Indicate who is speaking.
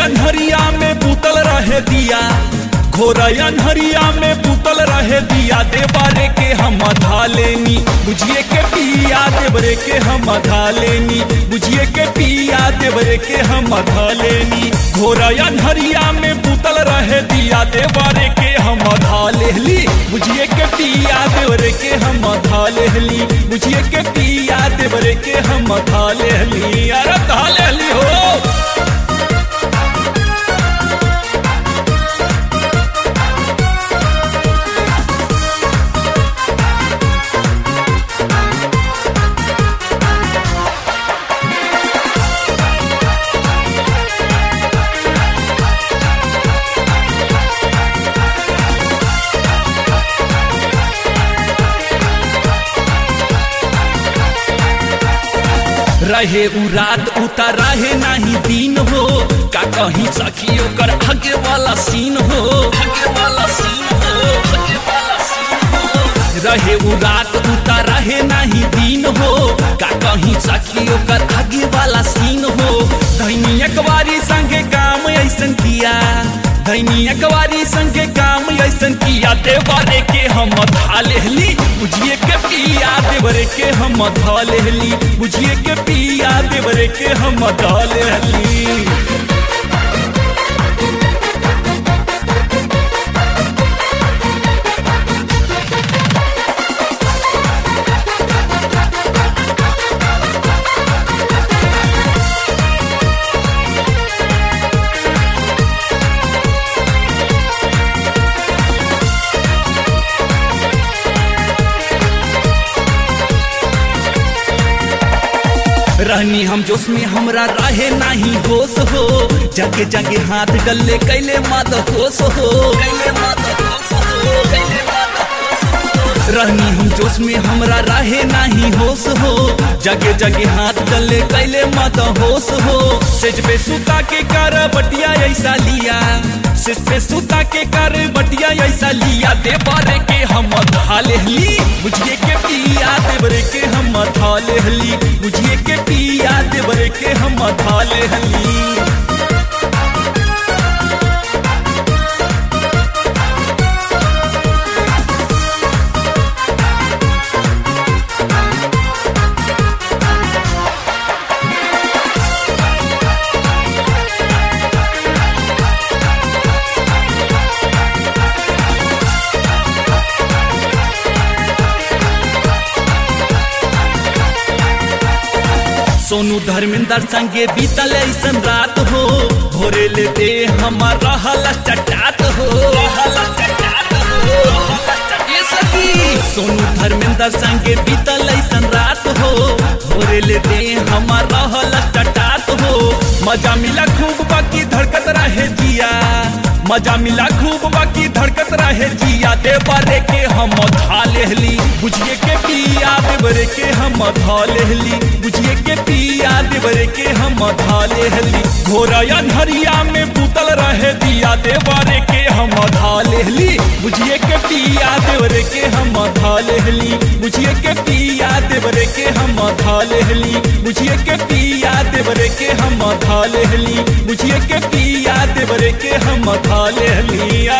Speaker 1: अन्हरिया में पुतल रहे दिया, घोर अन्हरिया में पुतल रहे दिया। देवरे के हम धा लेनी, बुझिए के पिया देवरे के हम धा लेनी, बुझिए के पिया देवरे के हम धा लेनी। घोर अन्हरिया में पुतल रहे दिया, देवरे के हम धा लेली, बुझिए के पिया देवरे के हम धा लेली, बुझिए के पिया देवरे के हम धा लेली। अरे धा लेली हो। रहे उ रात उतर रहे नहीं दिन हो, का कहीं सखियों कर आगे वाला सीन हो, आगे वाला सीन हो, आगे वाला सीन हो। रहे उ रात उतर रहे नहीं दिन हो, का कहीं सखियों कर आगे वाला सीन हो। धैनी अकबारी संगे काम ऐसन किया, धैनी अकबारी संगे काम ऐसन किया। देवरे के हम धा लेली, बुझिए के पिया देवरे के हम धा लेली, बुझिए के पिया देवरे के हम धा लेली। रहनी हम जोश में हमरा रहे नहीं होश हो, जगे जगे हाथ गले कैले मत होश हो, कैले मत होश हो, कैले मत होश हो। रहनी हम जोश में हमरा रहे नहीं होश हो, जगे जगे हाथ गले कैले मत होश हो। सेज पे सुता के कर बटिया ऐसा लिया, सेज पे सुता के कर बटिया ऐसा लिया। देवरे के हम धा लेली, बुझिए के पिया देवरे के हम धा लेली, बुझिए के पिया देवरे के हम धा लेली। सोनू धर्मेंद्र संगे बीतल ऐसन रात हो, भोरे ले दे हमार रहल चटात हो, सोनू धर्मेंद्र संगे बीतल ऐसन रात हो, भोरे ले दे हमार रहल चटात हो। मजा मिला खूब बाकी धड़कत रहे जिया, मजा मिला खूब बाकी धड़कत रहे जिया। देवरे के हम धा लेली, बुझिए के पिया देवरे के हम धा लेली, बुझिए के पिया देवरे के हम धा लेली। घोर अन्हरिया में पुतल रहे दिया, देवरे के हम धा लेली, बुझिए के पिया देवरे के हम धा लेली, बुझिए के पिया देवरे के हम धा लेली, बुझिए के पिया देवरे के हम धा लेली, बुझिए के पिया देवरे के हम धा लेली।